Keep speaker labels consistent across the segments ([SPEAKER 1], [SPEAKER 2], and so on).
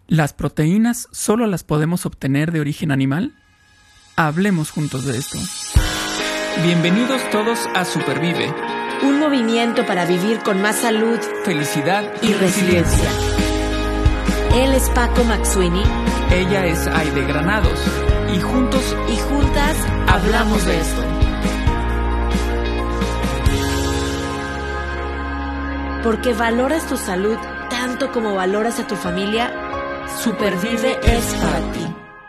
[SPEAKER 1] ¿Las proteínas solo las podemos obtener de origen animal? Hablemos juntos de esto. Bienvenidos todos a Supervive.
[SPEAKER 2] Un movimiento para vivir con más salud,
[SPEAKER 1] felicidad
[SPEAKER 2] y resiliencia. Él es Paco McSweeney.
[SPEAKER 1] Ella es Aide Granados. Y juntos
[SPEAKER 2] y juntas hablamos de esto. Porque valoras tu salud tanto como valoras a tu familia, Supervive es para ti.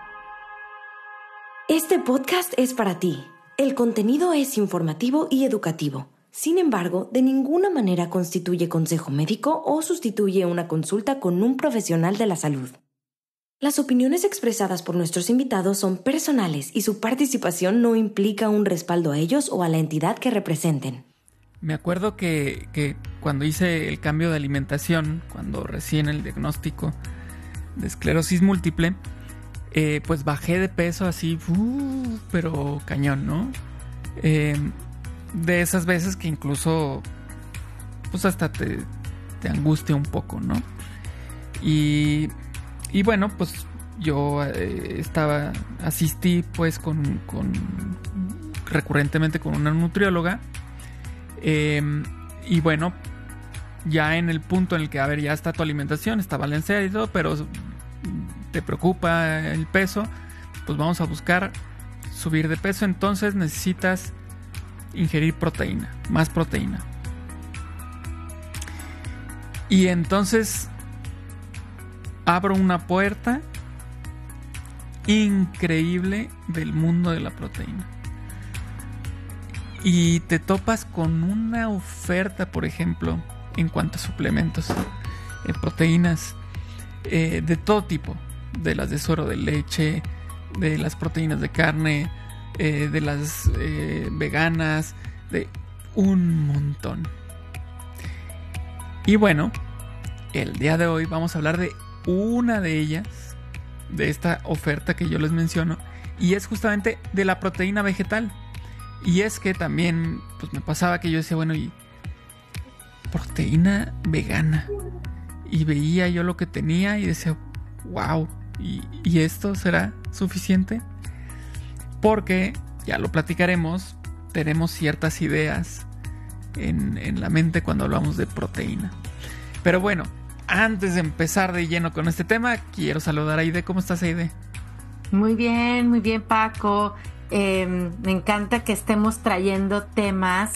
[SPEAKER 2] Este podcast es para ti. El contenido es informativo y educativo. Sin embargo, de ninguna manera constituye consejo médico o sustituye una consulta con un profesional de la salud. Las opiniones expresadas por nuestros invitados son personales y su participación no implica un respaldo a ellos o a la entidad que representen.
[SPEAKER 1] Me acuerdo que cuando hice el cambio de alimentación, cuando recién el diagnóstico de esclerosis múltiple, pues bajé de peso así, pero cañón, ¿no? De esas veces que incluso pues hasta te angustia un poco, ¿no? Y bueno, pues yo asistí pues recurrentemente con una nutrióloga. Y bueno, ya en el punto en el que, ya está tu alimentación, está balanceada y todo, pero te preocupa el peso, pues vamos a buscar subir de peso. Entonces necesitas ingerir proteína, más proteína. Y entonces abro una puerta increíble del mundo de la proteína. Y te topas con una oferta, por ejemplo, en cuanto a suplementos, proteínas de todo tipo, de las de suero de leche, de las proteínas de carne, de las veganas, de un montón. Y bueno, el día de hoy vamos a hablar de una de ellas, de esta oferta que yo les menciono, y es justamente de la proteína vegetal. Y es que también pues me pasaba que yo decía, bueno, y proteína vegana, y veía yo lo que tenía y decía, wow, ¿y esto será suficiente? Porque, ya lo platicaremos, tenemos ciertas ideas en la mente cuando hablamos de proteína. Pero bueno, antes de empezar de lleno con este tema, quiero saludar a Aide. ¿Cómo estás, Aide?
[SPEAKER 3] Muy bien, Paco. Me encanta que estemos trayendo temas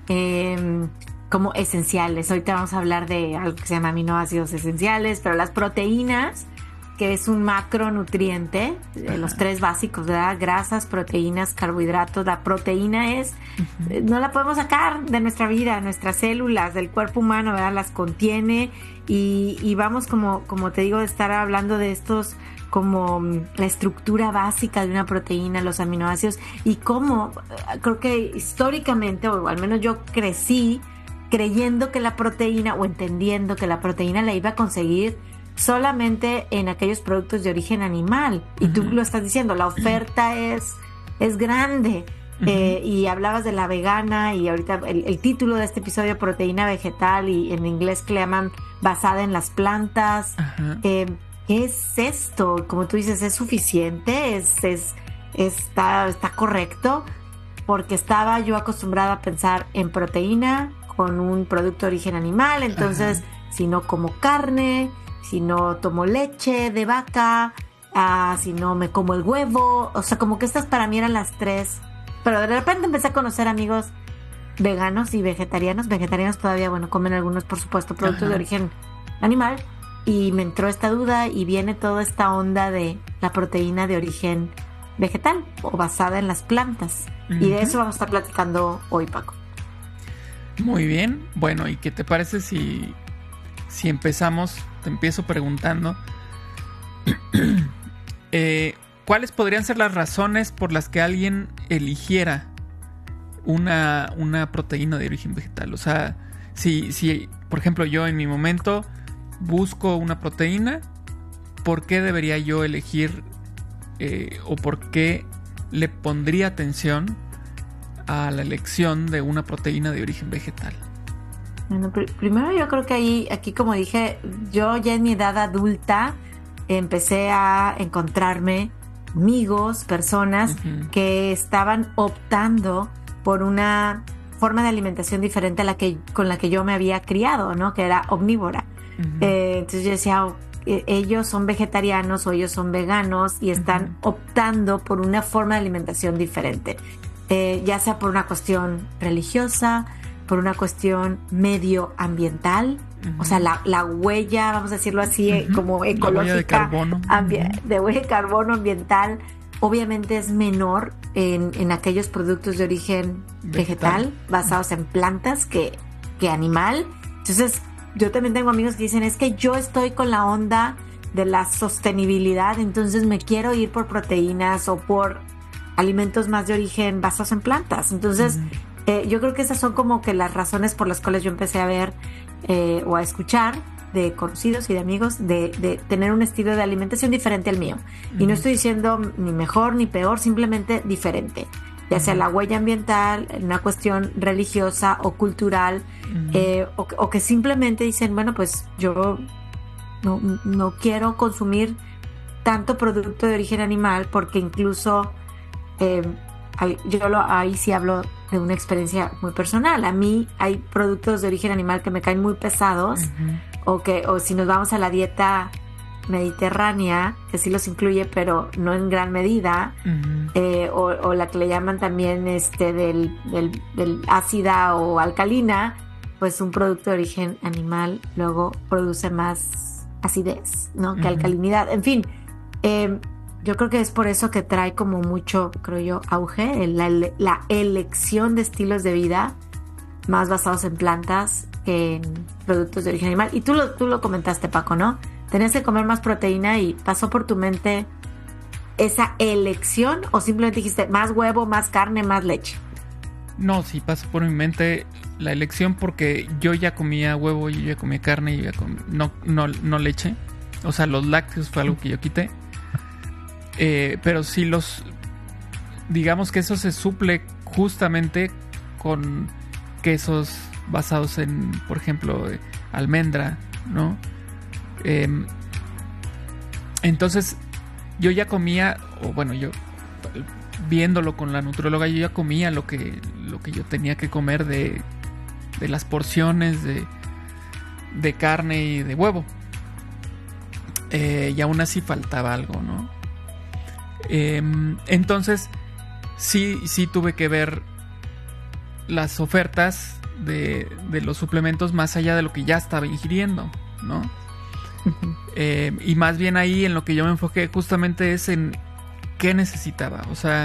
[SPEAKER 3] como esenciales. Ahorita vamos a hablar de algo que se llama aminoácidos esenciales, pero las proteínas, que es un macronutriente, los tres básicos, ¿verdad? Grasas, proteínas, carbohidratos. La proteína no la podemos sacar de nuestra vida, nuestras células, del cuerpo humano, ¿verdad? Las contiene y vamos, como te digo, de estar hablando de estos, como la estructura básica de una proteína, los aminoácidos, y cómo creo que históricamente, o al menos yo crecí creyendo que la proteína, o entendiendo que la proteína la iba a conseguir solamente en aquellos productos de origen animal. Y tú lo estás diciendo, la oferta es grande. Y hablabas de la vegana, y ahorita el título de este episodio, proteína vegetal, y en inglés que le llaman basada en las plantas. ¿Qué es esto? Como tú dices, ¿es suficiente? ¿Está correcto? Porque estaba yo acostumbrada a pensar en proteína con un producto de origen animal. Entonces, si no como carne, si no tomo leche de vaca, si no me como el huevo, o sea, como que estas para mí eran las tres. Pero de repente empecé a conocer amigos veganos y vegetarianos. Vegetarianos todavía, bueno, comen algunos, por supuesto, productos de origen animal. Y me entró esta duda y viene toda esta onda de la proteína de origen vegetal o basada en las plantas. Y de eso vamos a estar platicando hoy, Paco.
[SPEAKER 1] Muy bien. Bueno, ¿y qué te parece si empezamos? Te empiezo preguntando ¿cuáles podrían ser las razones por las que alguien eligiera una proteína de origen vegetal? O sea, si por ejemplo yo en mi momento busco una proteína, ¿por qué debería yo elegir o por qué le pondría atención a la elección de una proteína de origen vegetal?
[SPEAKER 3] Bueno, primero yo creo que aquí como dije, yo ya en mi edad adulta empecé a encontrarme amigos, personas que estaban optando por una forma de alimentación diferente a con la que yo me había criado, ¿no? Que era omnívora. Entonces yo decía, ellos son vegetarianos o ellos son veganos y están optando por una forma de alimentación diferente, ya sea por una cuestión religiosa, por una cuestión medioambiental, o sea, la huella, vamos a decirlo así, como ecológica,
[SPEAKER 1] la huella de carbono,
[SPEAKER 3] de huella de carbono ambiental, obviamente es menor en aquellos productos de origen vegetal basados en plantas que animal. Entonces, yo también tengo amigos que dicen, es que yo estoy con la onda de la sostenibilidad, entonces me quiero ir por proteínas o por alimentos más de origen basados en plantas. Entonces, yo creo que esas son como que las razones por las cuales yo empecé a ver o a escuchar de conocidos y de amigos de tener un estilo de alimentación diferente al mío. Y no estoy diciendo ni mejor ni peor, simplemente diferente. Ya sea la huella ambiental, una cuestión religiosa o cultural, o que simplemente dicen, bueno, pues yo no quiero consumir tanto producto de origen animal porque incluso ahí sí hablo de una experiencia muy personal. A mí hay productos de origen animal que me caen muy pesados, o si nos vamos a la dieta mediterránea, que sí los incluye, pero no en gran medida, o la que le llaman también del ácida o alcalina, pues un producto de origen animal luego produce más acidez, ¿no? Que alcalinidad. En fin, yo creo que es por eso que trae como mucho, creo yo, auge la elección de estilos de vida más basados en plantas que en productos de origen animal. Y tú lo comentaste, Paco, ¿no? Tenías que comer más proteína y pasó por tu mente esa elección, o simplemente dijiste más huevo, más carne, más leche.
[SPEAKER 1] No, sí pasó por mi mente la elección porque yo ya comía huevo, yo ya comía carne, yo ya no leche. O sea, los lácteos fue algo que yo quité. Pero sí digamos que eso se suple justamente con quesos basados en, por ejemplo, almendra, ¿no? Entonces yo ya comía, o bueno, yo viéndolo con la nutrióloga, yo ya comía lo que yo tenía que comer de las porciones de carne y de huevo, y aún así faltaba algo, ¿no? Entonces sí tuve que ver las ofertas de los suplementos más allá de lo que ya estaba ingiriendo, ¿no? Y más bien ahí en lo que yo me enfoqué justamente es en qué necesitaba. O sea,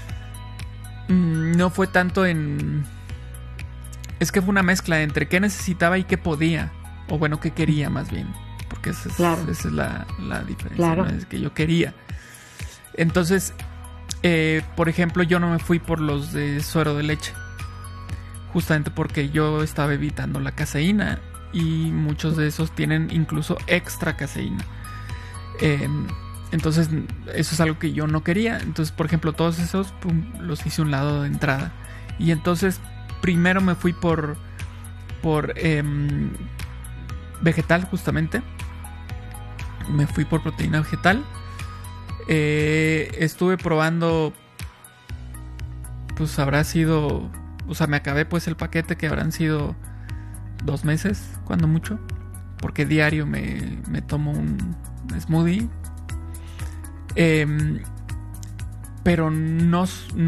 [SPEAKER 1] no fue tanto es que fue una mezcla entre qué necesitaba y qué podía, o bueno, qué quería más bien, porque esa es la diferencia,
[SPEAKER 3] claro,
[SPEAKER 1] ¿no? Es que yo quería. Entonces, por ejemplo, yo no me fui por los de suero de leche, justamente porque yo estaba evitando la caseína, y muchos de esos tienen incluso extra caseína. Entonces eso es algo que yo no quería. Entonces, por ejemplo, todos esos los hice a un lado de entrada. Y entonces primero me fui por vegetal, justamente. Me fui por proteína vegetal. Estuve probando, pues habrá sido, o sea, me acabé pues el paquete, que habrán sido 2 meses, cuando mucho, porque diario me tomo un smoothie, pero no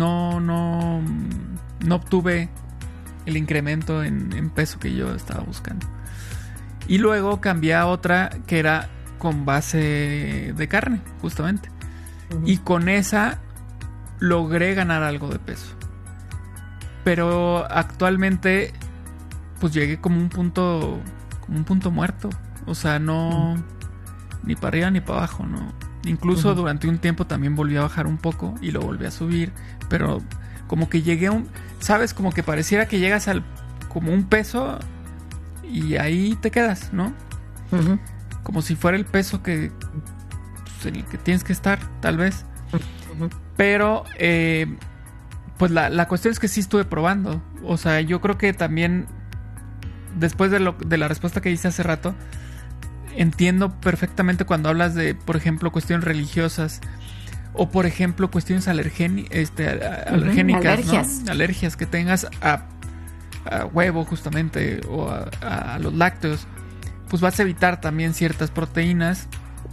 [SPEAKER 1] obtuve el incremento en peso que yo estaba buscando. Y luego cambié a otra que era con base de carne, justamente, y con esa logré ganar algo de peso, pero actualmente pues llegué como un punto muerto. O sea, no, ni para arriba ni para abajo, ¿no? Incluso durante un tiempo también volví a bajar un poco y lo volví a subir, pero como que llegué a ¿sabes? Como que pareciera que llegas como un peso y ahí te quedas, ¿no? Como si fuera el peso que pues, el que tienes que estar, tal vez. Pero pues la cuestión es que sí estuve probando. O sea, yo creo que también, después de la respuesta que hice hace rato, entiendo perfectamente cuando hablas de, por ejemplo, cuestiones religiosas o, por ejemplo, cuestiones alergénicas,
[SPEAKER 3] alergias.
[SPEAKER 1] ¿no? Alergias que tengas a huevo justamente o a los lácteos, pues vas a evitar también ciertas proteínas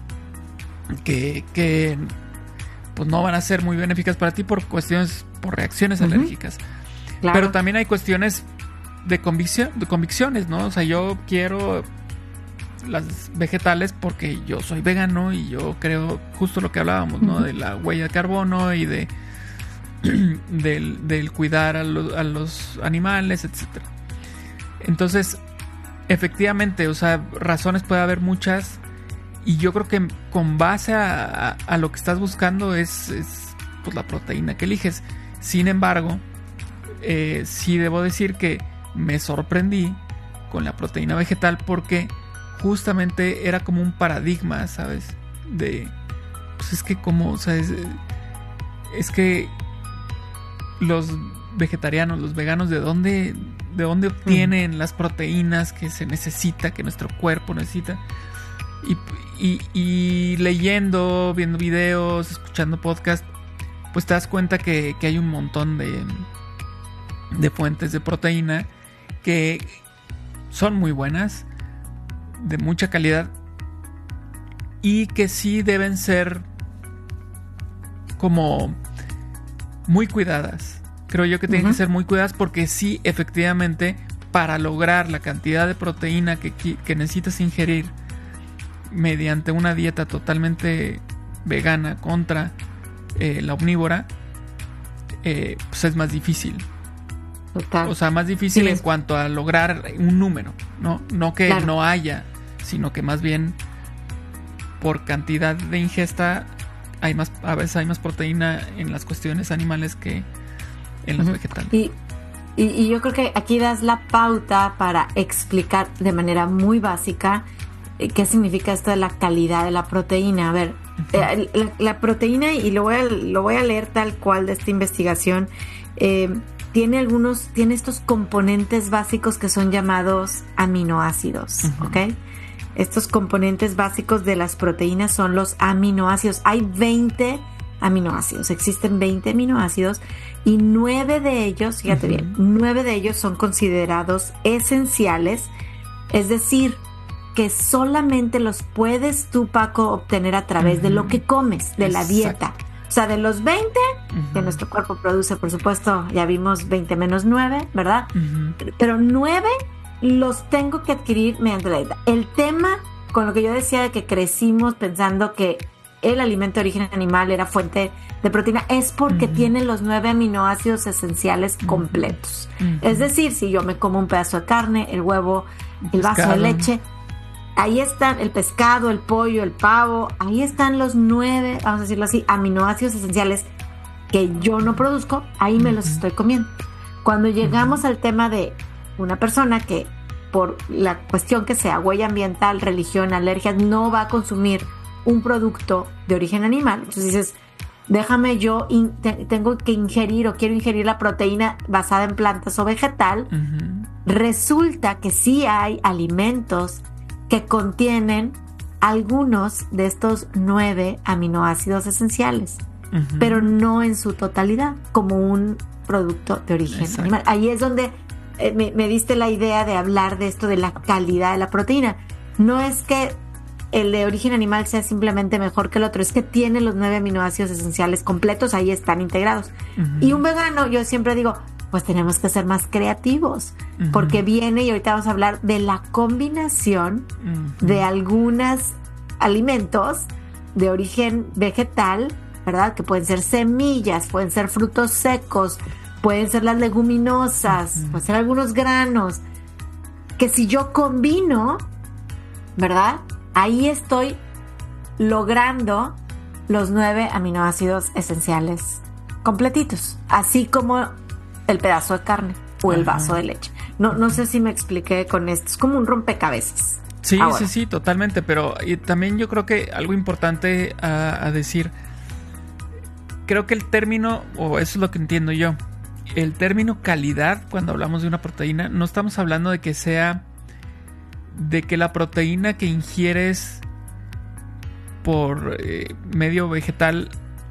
[SPEAKER 1] que pues no van a ser muy benéficas para ti por reacciones alérgicas.
[SPEAKER 3] Claro.
[SPEAKER 1] Pero también hay cuestiones de convicciones, ¿no? O sea, yo quiero las vegetales porque yo soy vegano y yo creo justo lo que hablábamos, ¿no? De la huella de carbono y del cuidar a los animales, etcétera. Entonces, efectivamente, o sea, razones puede haber muchas, y yo creo que con base a lo que estás buscando es pues la proteína que eliges. Sin embargo, sí debo decir que me sorprendí con la proteína vegetal porque justamente era como un paradigma, ¿sabes? De, pues es que como, o sea, es que los vegetarianos, los veganos, ¿de dónde obtienen las proteínas que se necesita, que nuestro cuerpo necesita? Y leyendo, viendo videos, escuchando podcast, pues te das cuenta que hay un montón de fuentes de proteína que son muy buenas, de mucha calidad, y que sí deben ser como muy cuidadas. Creo yo que tienen que ser muy cuidadas porque sí, efectivamente, para lograr la cantidad de proteína que necesitas ingerir mediante una dieta totalmente vegana contra la omnívora, pues es más difícil.
[SPEAKER 3] Total.
[SPEAKER 1] O sea, más difícil
[SPEAKER 3] Sí,
[SPEAKER 1] en cuanto a lograr un número, no que
[SPEAKER 3] Claro.
[SPEAKER 1] no haya, sino que más bien por cantidad de ingesta a veces hay más proteína en las cuestiones animales que en las vegetales.
[SPEAKER 3] Y yo creo que aquí das la pauta para explicar de manera muy básica qué significa esto de la calidad de la proteína. A ver, la proteína, y lo voy a leer tal cual de esta investigación, tiene estos componentes básicos que son llamados aminoácidos, ¿ok? Estos componentes básicos de las proteínas son los aminoácidos. Hay 20 aminoácidos, existen 20 aminoácidos y 9 de ellos, fíjate bien, 9 de ellos son considerados esenciales, es decir, que solamente los puedes tú, Paco, obtener a través de lo que comes, de la dieta. O sea, de los 20 que nuestro cuerpo produce, por supuesto, ya vimos 20 menos 9, ¿verdad? Pero 9 los tengo que adquirir mediante la dieta. El tema con lo que yo decía de que crecimos pensando que el alimento de origen animal era fuente de proteína es porque tiene los 9 aminoácidos esenciales completos. Es decir, si yo me como un pedazo de carne, el huevo, el vaso de leche, ahí están el pescado, el pollo, el pavo, ahí están los 9, vamos a decirlo así, aminoácidos esenciales que yo no produzco, ahí me los estoy comiendo. Cuando llegamos al tema de una persona que por la cuestión que sea, huella ambiental, religión, alergias, no va a consumir un producto de origen animal, entonces dices, déjame yo, tengo que ingerir o quiero ingerir la proteína basada en plantas o vegetal, resulta que sí hay alimentos que contienen algunos de estos 9 aminoácidos esenciales, pero no en su totalidad, como un producto de origen animal. Ahí es donde me diste la idea de hablar de esto de la calidad de la proteína. No es que el de origen animal sea simplemente mejor que el otro, es que tiene los 9 aminoácidos esenciales completos, ahí están integrados. Y un vegano, yo siempre digo, pues tenemos que ser más creativos, porque viene, y ahorita vamos a hablar de la combinación de algunos alimentos de origen vegetal, ¿verdad? Que pueden ser semillas, pueden ser frutos secos, pueden ser las leguminosas, pueden ser algunos granos, que si yo combino, ¿verdad? Ahí estoy logrando los 9 aminoácidos esenciales completitos, así como el pedazo de carne o el vaso de leche. No sé si me expliqué con esto, es como un rompecabezas.
[SPEAKER 1] Sí, sí, totalmente, pero también yo creo que algo importante a decir, creo que el término, o eso es lo que entiendo yo, el término calidad, cuando hablamos de una proteína, no estamos hablando de que sea de que la proteína que ingieres por medio vegetal,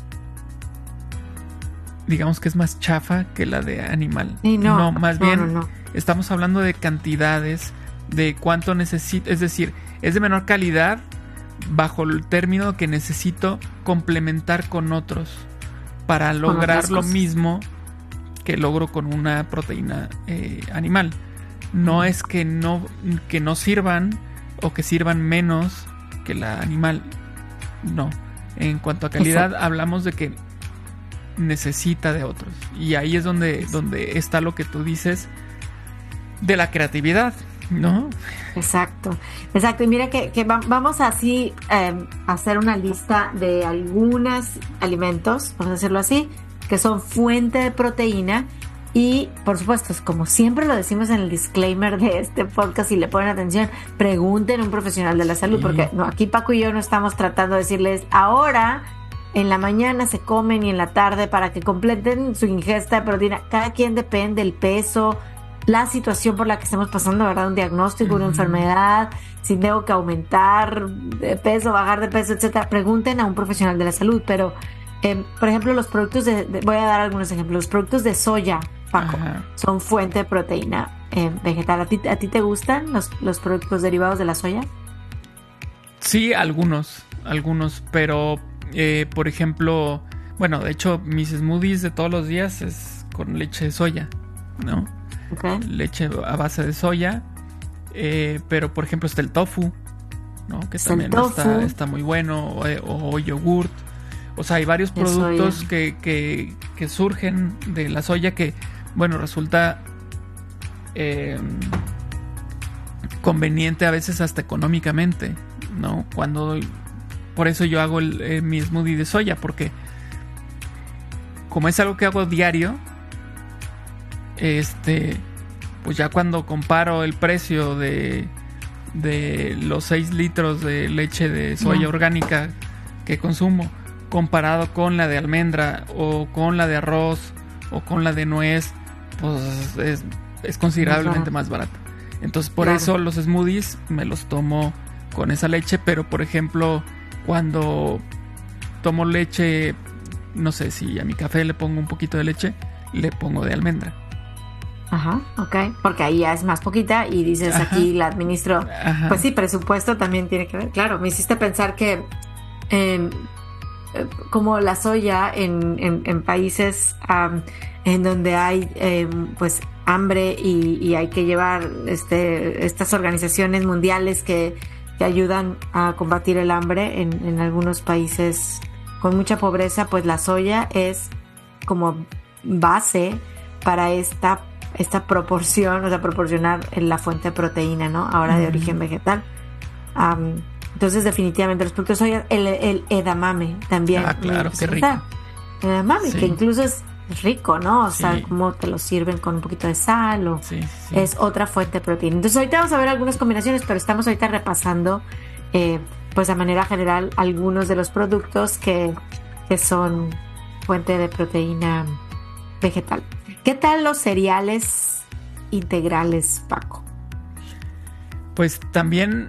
[SPEAKER 1] digamos que es más chafa que la de animal.
[SPEAKER 3] Sí, no,
[SPEAKER 1] más
[SPEAKER 3] no,
[SPEAKER 1] bien
[SPEAKER 3] no.
[SPEAKER 1] Estamos hablando de cantidades, de cuánto necesito, es decir, es de menor calidad bajo el término que necesito complementar con otros para lograr lo mismo que logro con una proteína animal. No es que no sirvan o que sirvan menos que la animal. No. En cuanto a calidad, hablamos de que necesita de otros. Y ahí es donde está lo que tú dices de la creatividad, ¿no?
[SPEAKER 3] Exacto. Y mira que vamos así a hacer una lista de algunos alimentos, vamos a decirlo así, que son fuente de proteína. Y por supuesto, como siempre lo decimos en el disclaimer de este podcast, si le ponen atención, pregunten a un profesional de la salud, porque aquí Paco y yo no estamos tratando de decirles ahora en la mañana se comen y en la tarde para que completen su ingesta de proteína. Cada quien depende del peso, la situación por la que estemos pasando, ¿verdad? Un diagnóstico, una enfermedad, si tengo que aumentar de peso, bajar de peso, etcétera. Pregunten a un profesional de la salud, pero por ejemplo, los productos voy a dar algunos ejemplos. Los productos de soya, Paco, son fuente de proteína vegetal. ¿A ti te gustan los productos derivados de la soya?
[SPEAKER 1] Sí, algunos, pero por ejemplo, bueno, de hecho mis smoothies de todos los días es con leche de soya, ¿no? Okay. Leche a base de soya, pero por ejemplo está el tofu, ¿no? Que también está muy bueno, o yogurt. O sea, hay varios productos que surgen de la soya que, bueno, resulta conveniente a veces hasta económicamente, ¿no? Por eso yo hago mi smoothie de soya, porque como es algo que hago diario, pues ya cuando comparo el precio de los 6 litros de leche de soya orgánica que consumo, comparado con la de almendra o con la de arroz o con la de nuez, pues es considerablemente más barata. Entonces por eso los smoothies me los tomo con esa leche, pero por ejemplo cuando tomo leche, no sé, si a mi café le pongo un poquito de leche, le pongo de almendra.
[SPEAKER 3] Ajá, ok, porque ahí ya es más poquita y dices aquí la administro. Pues sí, presupuesto también tiene que ver. Claro, me hiciste pensar que como la soya en países en donde hay pues hambre y hay que llevar estas organizaciones mundiales que ayudan a combatir el hambre en algunos países con mucha pobreza, pues la soya es como base para esta proporción, o sea, proporcionar la fuente de proteína, ¿no? Ahora de origen vegetal. Entonces, definitivamente, los productos de soya, el edamame también.
[SPEAKER 1] Ah, claro, qué rico.
[SPEAKER 3] El edamame, que incluso es rico, ¿no? O sea, como te lo sirven con un poquito de sal o es otra fuente de proteína. Entonces, ahorita vamos a ver algunas combinaciones, pero estamos ahorita repasando, pues, de manera general, algunos de los productos que son fuente de proteína vegetal. ¿Qué tal los cereales integrales, Paco?
[SPEAKER 1] Pues también,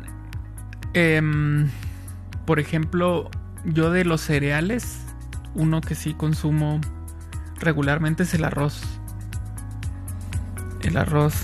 [SPEAKER 1] por ejemplo, yo de los cereales, uno que sí consumo regularmente es el arroz. El arroz,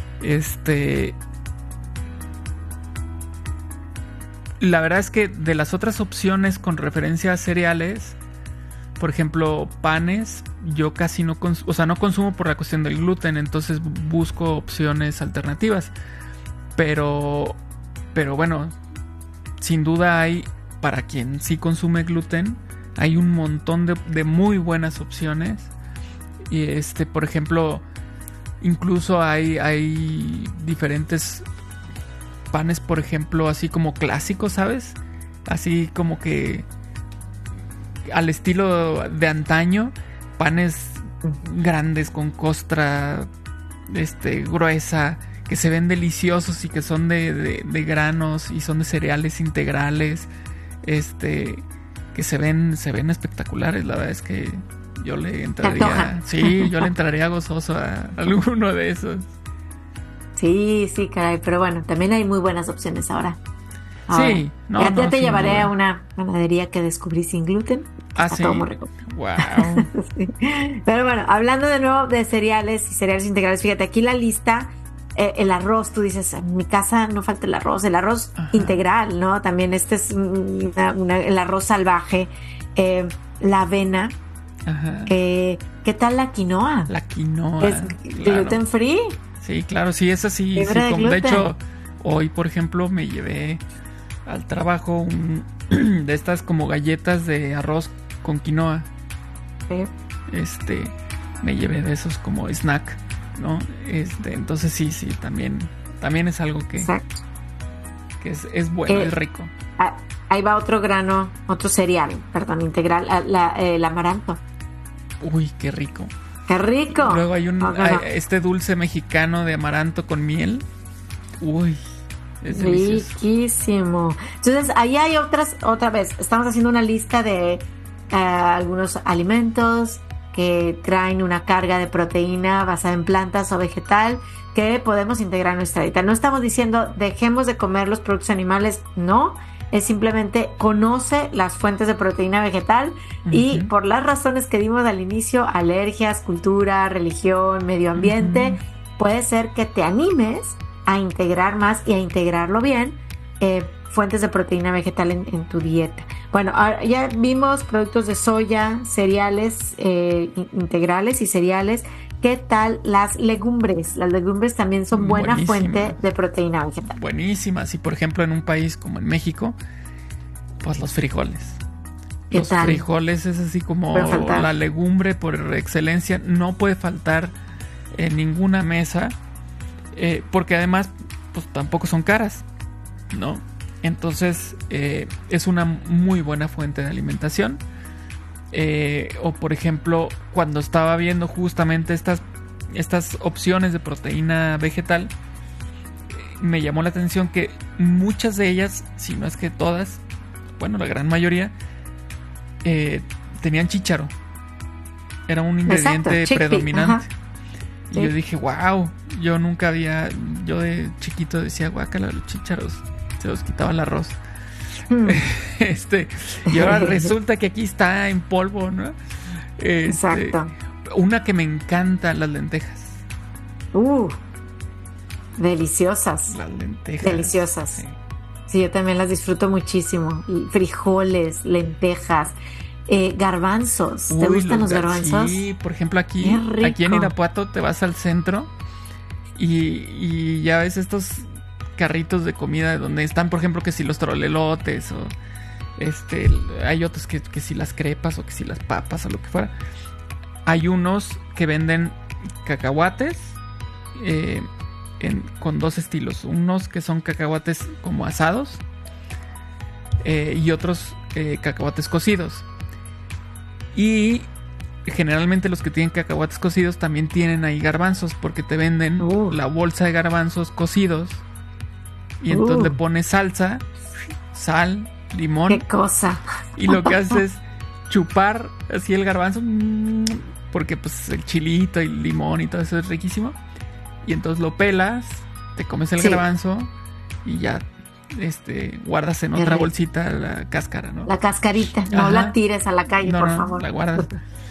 [SPEAKER 1] la verdad es que de las otras opciones con referencia a cereales, por ejemplo, panes, yo casi no consumo, o sea, no consumo por la cuestión del gluten, entonces busco opciones alternativas. Pero bueno, sin duda hay, para quien sí consume gluten, hay un montón de muy buenas opciones. Y por ejemplo, incluso hay diferentes panes, por ejemplo, así como clásicos, ¿sabes? Así como que al estilo de antaño, panes grandes con costra gruesa, que se ven deliciosos y que son de granos y son de cereales integrales, que se ven espectaculares. La verdad es que yo le entraría, yo le entraría gozoso a alguno de esos.
[SPEAKER 3] Sí, caray, pero bueno, también hay muy buenas opciones ahora.
[SPEAKER 1] Sí,
[SPEAKER 3] ya te llevaré a una panadería que descubrí sin gluten.
[SPEAKER 1] Está
[SPEAKER 3] todo muy rico.
[SPEAKER 1] Wow.
[SPEAKER 3] Sí. Pero bueno, hablando de nuevo de cereales y cereales integrales, fíjate, aquí la lista, el arroz, tú dices, en mi casa no falta el arroz integral, ¿no? También este es el arroz salvaje, la avena.
[SPEAKER 1] Ajá.
[SPEAKER 3] ¿Qué tal la quinoa?
[SPEAKER 1] La quinoa.
[SPEAKER 3] ¿Es gluten free?
[SPEAKER 1] Sí, claro, sí, es así. De hecho, hoy, por ejemplo, me llevé al trabajo de estas como galletas de arroz con quinoa.
[SPEAKER 3] Sí.
[SPEAKER 1] Me llevé de esos como snack, ¿no? Entonces sí, también es algo que es bueno, es rico.
[SPEAKER 3] Ahí va otro grano, otro cereal, integral, el amaranto.
[SPEAKER 1] Uy, qué rico.
[SPEAKER 3] ¡Qué rico!
[SPEAKER 1] Luego hay este dulce mexicano de amaranto con miel. Uy, es delicioso.
[SPEAKER 3] Riquísimo. Entonces, ahí hay otra vez, estamos haciendo una lista de algunos alimentos que traen una carga de proteína basada en plantas o vegetal que podemos integrar en nuestra dieta. No estamos diciendo dejemos de comer los productos animales, no. Es simplemente conoce las fuentes de proteína vegetal y por las razones que dimos al inicio, alergias, cultura, religión, medio ambiente, puede ser que te animes a integrar más y a integrarlo bien, fuentes de proteína vegetal en tu dieta. Bueno, ahora ya vimos productos de soya, cereales integrales y cereales. ¿Qué tal las legumbres? Las legumbres también son buena fuente de proteína vegetal.
[SPEAKER 1] Buenísimas. Y por ejemplo, en un país como en México, pues los frijoles. Los frijoles es así como la legumbre por excelencia. No puede faltar en ninguna mesa, porque además, pues tampoco son caras, ¿no? Entonces, es una muy buena fuente de alimentación. O por ejemplo, cuando estaba viendo justamente estas opciones de proteína vegetal, me llamó la atención que muchas de ellas, si no es que todas, bueno, la gran mayoría, tenían chícharo. Era un ingrediente predominante. Y yo dije, wow, yo de chiquito decía, guácala, los chícharos, se los quitaba el arroz. Y ahora resulta que aquí está en polvo, ¿no?
[SPEAKER 3] Exacto.
[SPEAKER 1] Una que me encanta, las lentejas.
[SPEAKER 3] Deliciosas.
[SPEAKER 1] Las lentejas.
[SPEAKER 3] Deliciosas. Sí, yo también las disfruto muchísimo. Frijoles, lentejas, garbanzos. ¿Te gustan los garbanzos?
[SPEAKER 1] Sí, por ejemplo, aquí en Irapuato te vas al centro y ya ves estos carritos de comida donde están, por ejemplo, que si los trolelotes o hay otros que si las crepas o que si las papas o lo que fuera. Hay unos que venden cacahuates con dos estilos, unos que son cacahuates como asados y otros cacahuates cocidos, y generalmente los que tienen cacahuates cocidos también tienen ahí garbanzos, porque te venden la bolsa de garbanzos cocidos. Y entonces le pones salsa, sal, limón.
[SPEAKER 3] ¡Qué cosa!
[SPEAKER 1] Y lo que haces es chupar así el garbanzo, porque pues el chilito y el limón y todo eso es riquísimo. Y entonces lo pelas, te comes el garbanzo y ya guardas en otra bolsita la cáscara, ¿no?
[SPEAKER 3] La cascarita, no la tires a la calle, por favor.
[SPEAKER 1] La guardas.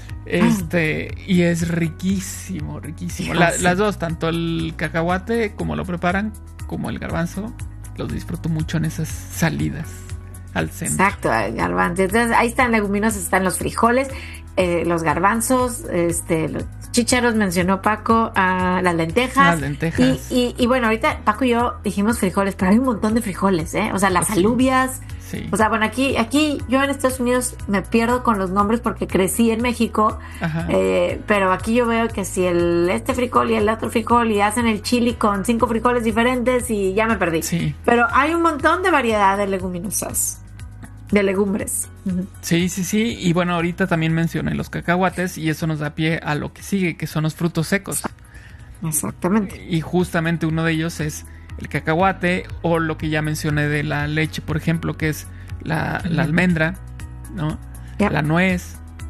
[SPEAKER 1] Y es riquísimo. Las dos, tanto el cacahuate como lo preparan, como el garbanzo, los disfruto mucho en esas salidas al centro.
[SPEAKER 3] Exacto, el garbanzo. Entonces ahí están leguminosas, están los frijoles, los garbanzos, los chícharos, mencionó Paco, las lentejas. Y bueno, ahorita Paco y yo dijimos frijoles, pero hay un montón de frijoles, ¿eh? O sea, las alubias. Sí. O sea, bueno, aquí yo en Estados Unidos me pierdo con los nombres porque crecí en México, pero aquí yo veo que si este frijol y el otro frijol y hacen el chili con 5 frijoles diferentes y ya me perdí. Sí. Pero hay un montón de variedad de leguminosas, de legumbres.
[SPEAKER 1] Sí. Y bueno, ahorita también mencioné los cacahuates y eso nos da pie a lo que sigue, que son los frutos secos.
[SPEAKER 3] Exactamente.
[SPEAKER 1] Y justamente uno de ellos es el cacahuate, o lo que ya mencioné de la leche, por ejemplo, que es la almendra, ¿no? Yep. La nuez,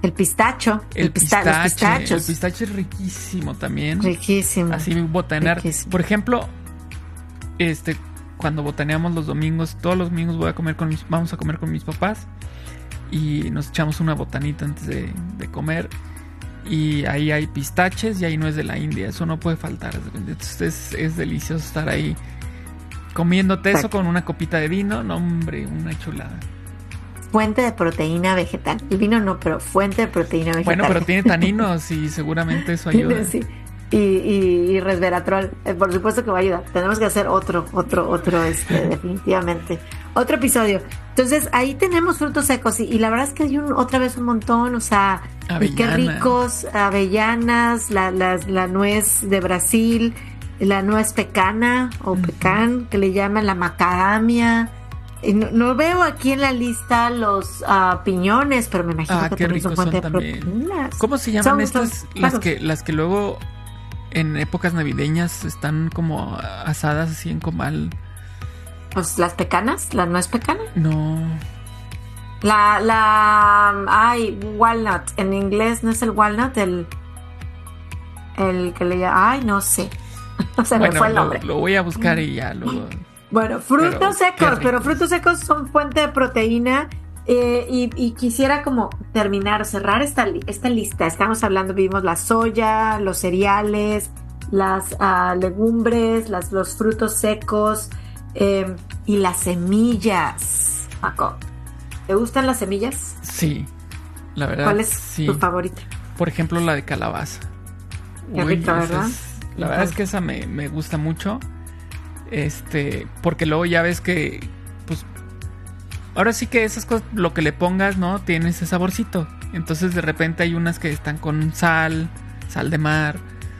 [SPEAKER 3] El pistacho. Los pistachos.
[SPEAKER 1] El pistache es riquísimo también.
[SPEAKER 3] Riquísimo.
[SPEAKER 1] Así botanear.
[SPEAKER 3] Riquísimo.
[SPEAKER 1] Por ejemplo, cuando botaneamos los domingos, todos los domingos vamos a comer con mis papás y nos echamos una botanita antes de comer. Y ahí hay pistaches y hay nuez de la India. Eso no puede faltar. Entonces es delicioso estar ahí comiéndote eso con una copita de vino. No, hombre, una chulada.
[SPEAKER 3] Fuente de proteína vegetal. El vino no, pero fuente de proteína vegetal.
[SPEAKER 1] Bueno, pero tiene taninos y seguramente eso ayuda.
[SPEAKER 3] Sí. Y resveratrol. Por supuesto que va a ayudar. Tenemos que hacer otro, definitivamente. Otro episodio. Entonces, ahí tenemos frutos secos. Y la verdad es que hay otra vez un montón. O sea, qué ricos. Avellanas, la nuez de Brasil, la nuez pecana o pecan, que le llaman la macadamia. No veo aquí en la lista los piñones, pero me imagino que también son fuente de proteínas.
[SPEAKER 1] ¿Cómo se llaman estas? Las que luego en épocas navideñas están como asadas así en comal.
[SPEAKER 3] Pues las pecanas, la nuez pecana.
[SPEAKER 1] No.
[SPEAKER 3] Walnut. En inglés no es el walnut, el que le llama. No sé. O sea, me fue el nombre.
[SPEAKER 1] Lo voy a buscar y ya luego.
[SPEAKER 3] Bueno, frutos secos, pero frutos secos son fuente de proteína. Y quisiera como cerrar esta lista. Estamos hablando, vimos la soya, los cereales, las legumbres, los frutos secos y las semillas. Paco, ¿te gustan las semillas?
[SPEAKER 1] Sí, la verdad.
[SPEAKER 3] ¿Cuál es tu favorita?
[SPEAKER 1] Por ejemplo, la de calabaza.
[SPEAKER 3] Qué rica, ¿verdad?
[SPEAKER 1] La verdad es que esa me gusta mucho. Porque luego ya ves que, pues, ahora sí que esas cosas, lo que le pongas, ¿no? Tiene ese saborcito. Entonces de repente hay unas que están con sal de mar.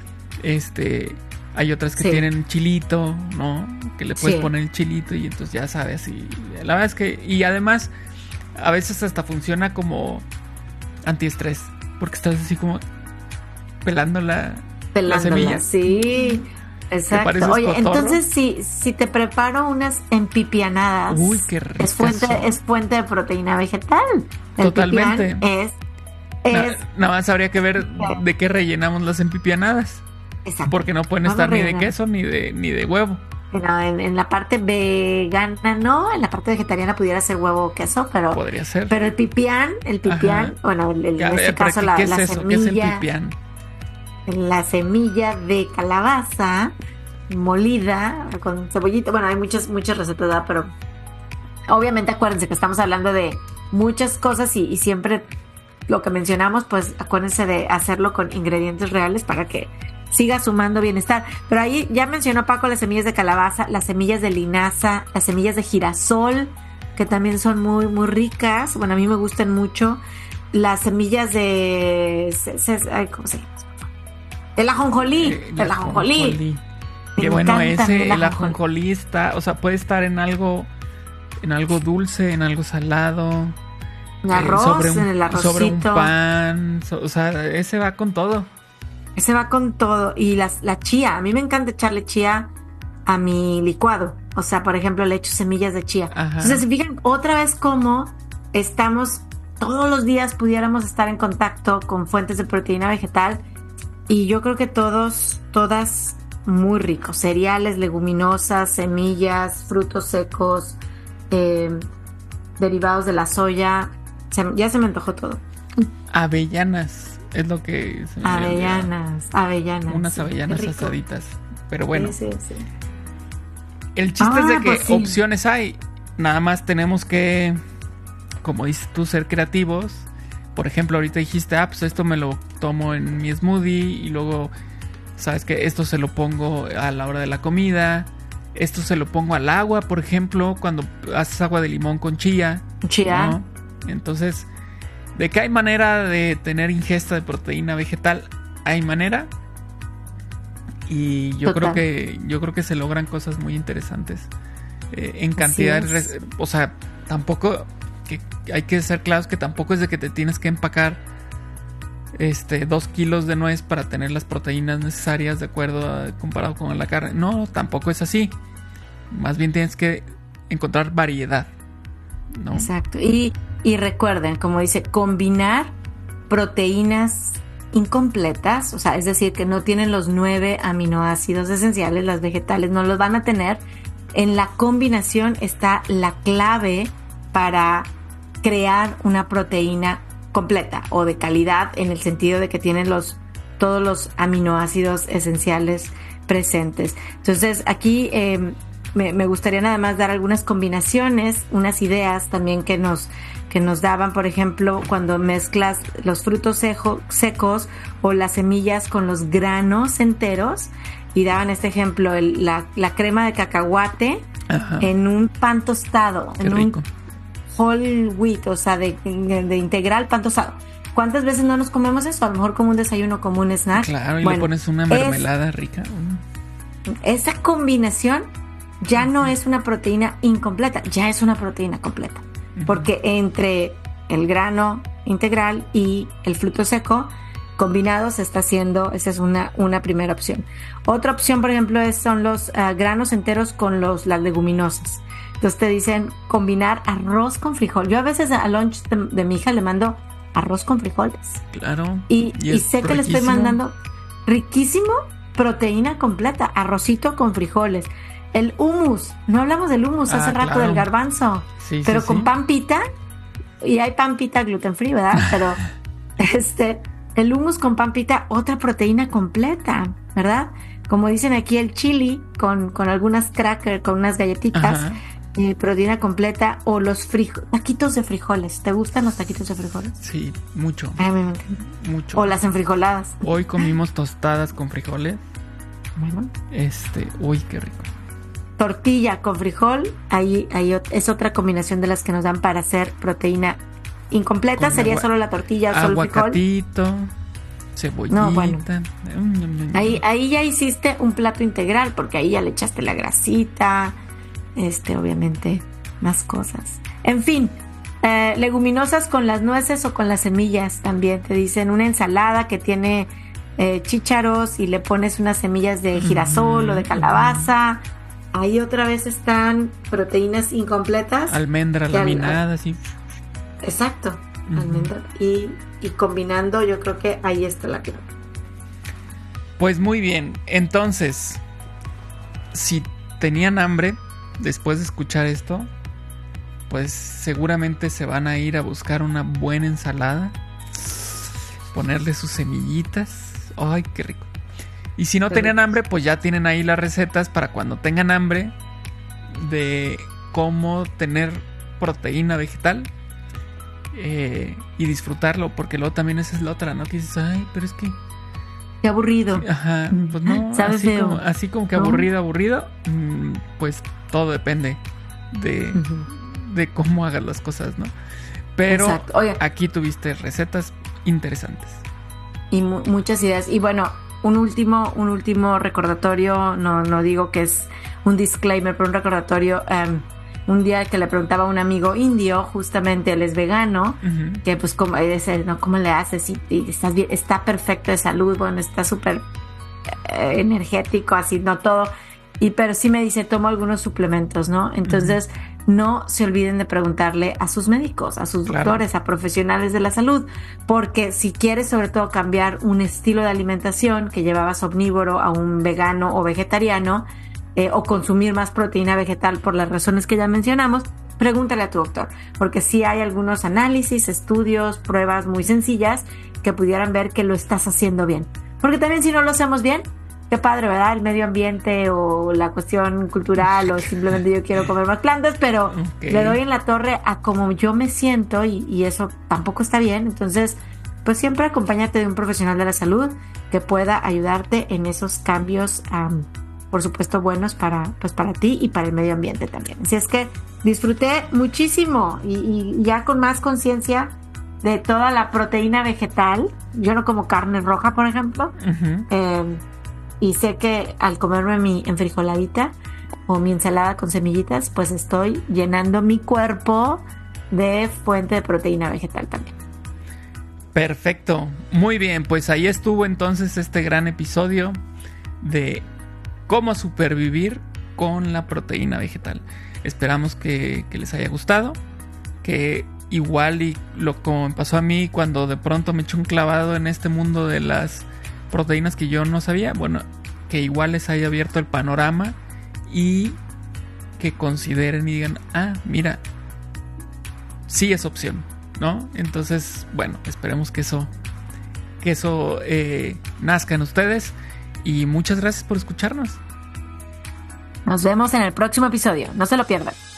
[SPEAKER 1] Hay otras que tienen chilito, ¿no? Que le puedes poner el chilito y entonces ya sabes. Y la verdad es que, y además, a veces hasta funciona como antiestrés. Porque estás así como pelando la semilla.
[SPEAKER 3] Sí. Exacto. Oye,
[SPEAKER 1] cotorro.
[SPEAKER 3] Entonces si te preparo unas empipianadas.
[SPEAKER 1] Uy, qué rico.
[SPEAKER 3] Es fuente de proteína vegetal.
[SPEAKER 1] Totalmente.
[SPEAKER 3] Es
[SPEAKER 1] nada más habría que ver de qué rellenamos las empipianadas.
[SPEAKER 3] Exacto.
[SPEAKER 1] Porque no pueden estar ni de queso ni de huevo.
[SPEAKER 3] No, en la parte vegana no, en la parte vegetariana pudiera ser huevo o queso, pero
[SPEAKER 1] podría ser.
[SPEAKER 3] Pero el pipián, bueno, en este caso la
[SPEAKER 1] semilla. ¿Qué es el pipián?
[SPEAKER 3] La semilla de calabaza molida con cebollita. Bueno, hay muchas recetas, ¿verdad? Pero obviamente acuérdense que estamos hablando de muchas cosas y siempre lo que mencionamos, pues acuérdense de hacerlo con ingredientes reales para que siga sumando bienestar. Pero ahí ya mencionó Paco las semillas de calabaza, las semillas de linaza, las semillas de girasol, que también son muy, muy ricas. Bueno, a mí me gustan mucho. Las semillas de... ¿cómo se llama? El ajonjolí. El ajonjolí.
[SPEAKER 1] Qué bueno ese. El ajonjolí está... O sea, puede estar en algo dulce, en algo salado.
[SPEAKER 3] En arroz, en el arrocito.
[SPEAKER 1] Sobre un pan. O sea, ese va con todo.
[SPEAKER 3] Ese va con todo. Y la chía. A mí me encanta echarle chía a mi licuado. O sea, por ejemplo, le echo semillas de chía.
[SPEAKER 1] Ajá.
[SPEAKER 3] Entonces, si fijan otra vez cómo estamos... Todos los días pudiéramos estar en contacto con fuentes de proteína vegetal. Y yo creo que todas muy ricos. Cereales, leguminosas, semillas, frutos secos, derivados de la soya. Ya se me antojó todo.
[SPEAKER 1] Avellanas, es lo que...
[SPEAKER 3] Avellanas.
[SPEAKER 1] Unas avellanas asaditas. Pero bueno.
[SPEAKER 3] Sí.
[SPEAKER 1] El chiste es de que
[SPEAKER 3] pues sí.
[SPEAKER 1] Opciones hay. Nada más tenemos que, como dices tú, ser creativos. Por ejemplo, ahorita dijiste, pues esto me lo tomo en mi smoothie y luego, ¿sabes qué? Esto se lo pongo a la hora de la comida. Esto se lo pongo al agua, por ejemplo, cuando haces agua de limón con chía. ¿No? Entonces, de que hay manera de tener ingesta de proteína vegetal, hay manera. Y yo creo que se logran cosas muy interesantes. En cantidades, o sea, tampoco... Hay que ser claros que tampoco es de que te tienes que empacar 2 kilos de nuez para tener las proteínas necesarias de acuerdo comparado con la carne. No, tampoco es así. Más bien tienes que encontrar variedad, ¿no?
[SPEAKER 3] Exacto. Y recuerden, como dice, combinar proteínas incompletas, o sea, es decir, que no tienen los 9 aminoácidos esenciales, las vegetales no los van a tener. En la combinación está la clave para crear una proteína completa o de calidad, en el sentido de que tienen todos los aminoácidos esenciales presentes. Entonces, aquí me gustaría nada más dar algunas combinaciones, unas ideas también que nos daban, por ejemplo, cuando mezclas los frutos secos o las semillas con los granos enteros, y daban este ejemplo, la crema de cacahuate. Ajá. En un pan tostado,
[SPEAKER 1] Qué
[SPEAKER 3] en
[SPEAKER 1] rico.
[SPEAKER 3] un whole wheat, o sea, de integral, pan tostado. ¿Cuántas veces no nos comemos eso? A lo mejor como un desayuno, como un snack.
[SPEAKER 1] Claro, y le pones una mermelada rica.
[SPEAKER 3] Esa combinación ya no es una proteína incompleta, ya es una proteína completa. Porque entre el grano integral y el fruto seco combinados se está haciendo, esa es una primera opción. Otra opción, por ejemplo, son los granos enteros con las leguminosas. Entonces te dicen combinar arroz con frijol. Yo a veces al lunch de mi hija le mando arroz con frijoles.
[SPEAKER 1] Claro.
[SPEAKER 3] Y sé que le estoy mandando riquísimo, proteína completa, arrocito con frijoles. El hummus, no hablamos del hummus hace rato, claro, del garbanzo, sí, pero sí, con pan pita, y hay pan pita gluten free, ¿verdad? Pero el hummus con pan pita, otra proteína completa, ¿verdad? Como dicen aquí, el chili con algunas crackers, con unas galletitas, proteína completa, o los taquitos de frijoles. ¿Te gustan los taquitos de frijoles?
[SPEAKER 1] Sí, mucho.
[SPEAKER 3] A mí me encanta.
[SPEAKER 1] Mucho.
[SPEAKER 3] O las enfrijoladas.
[SPEAKER 1] Hoy comimos tostadas con frijoles.
[SPEAKER 3] Bueno.
[SPEAKER 1] Uy, qué rico.
[SPEAKER 3] Tortilla con frijol, ahí es otra combinación de las que nos dan para hacer proteína incompleta. Con sería solo la tortilla, solo el frijol.
[SPEAKER 1] Aguacatito, cebollita.
[SPEAKER 3] No, bueno. Ahí ya hiciste un plato integral, porque ahí ya le echaste la grasita, obviamente, más cosas. En fin, leguminosas con las nueces o con las semillas también. Te dicen una ensalada que tiene chícharos y le pones unas semillas de girasol o de calabaza. Ahí otra vez están proteínas incompletas.
[SPEAKER 1] Almendra laminada, sí.
[SPEAKER 3] Exacto, almendra. Y combinando, yo creo que ahí está la clave.
[SPEAKER 1] Pues muy bien. Entonces, si tenían hambre después de escuchar esto, pues seguramente se van a ir a buscar una buena ensalada, ponerle sus semillitas. Ay, qué rico. Y si no tenían hambre, pues ya tienen ahí las recetas para cuando tengan hambre de cómo tener proteína vegetal y disfrutarlo, porque luego también esa es la otra, ¿no? Que dices, ay, pero es que...
[SPEAKER 3] Qué aburrido.
[SPEAKER 1] Ajá, pues no, así como que aburrido, pues todo depende de cómo hagas las cosas, ¿no? Pero aquí tuviste recetas interesantes.
[SPEAKER 3] Y muchas ideas. Y bueno, un último recordatorio, no digo que es un disclaimer, pero un recordatorio. Un día que le preguntaba a un amigo indio, justamente él es vegano, que pues ¿cómo le haces? Y estás bien, está perfecto de salud, bueno, está súper energético, así, no todo. Pero sí me dice, tomo algunos suplementos, ¿no? Entonces, no se olviden de preguntarle a sus médicos, a sus doctores, a profesionales de la salud, porque si quieres sobre todo cambiar un estilo de alimentación que llevabas omnívoro a un vegano o vegetariano, o consumir más proteína vegetal por las razones que ya mencionamos, pregúntale a tu doctor, porque sí hay algunos análisis, estudios, pruebas muy sencillas que pudieran ver que lo estás haciendo bien. Porque también si no lo hacemos bien, qué padre, ¿verdad? El medio ambiente o la cuestión cultural o simplemente yo quiero comer más plantas, pero le doy en la torre a cómo yo me siento y eso tampoco está bien. Entonces, pues siempre acompáñate de un profesional de la salud que pueda ayudarte en esos cambios, por supuesto, buenos para ti y para el medio ambiente también. Así es que disfruté muchísimo y ya con más conciencia de toda la proteína vegetal. Yo no como carne roja, por ejemplo. Y sé que al comerme mi enfrijoladita o mi ensalada con semillitas, pues estoy llenando mi cuerpo de fuente de proteína vegetal también.
[SPEAKER 1] Perfecto. Muy bien, pues ahí estuvo entonces este gran episodio de cómo supervivir con la proteína vegetal. Esperamos que les haya gustado, que igual y como me pasó a mí cuando de pronto me eché un clavado en este mundo de las proteínas que yo no sabía, bueno, que igual les haya abierto el panorama y que consideren y digan, mira, sí es opción, ¿no? Entonces, bueno, esperemos que eso nazca en ustedes, y muchas gracias por escucharnos.
[SPEAKER 3] Nos vemos en el próximo episodio, no se lo pierdan.